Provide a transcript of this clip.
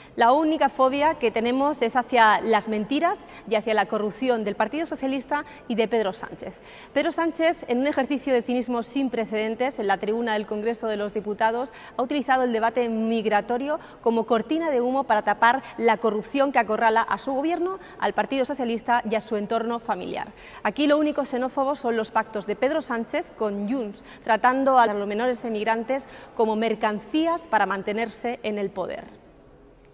La única fobia que tenemos es hacia las mentiras y hacia la corrupción del Partido Socialista y de Pedro Sánchez. Pedro Sánchez, en un ejercicio de cinismo sin precedentes, en la tribuna del Congreso de los Diputados, ha utilizado el debate migratorio como cortina de humo para tapar la corrupción que acorrala a su gobierno, al Partido Socialista y a su entorno familiar. Aquí lo único xenófobo son los pactos de Pedro Sánchez con Junts, tratando a los menores emigrantes como mercancías para mantenerse en el poder.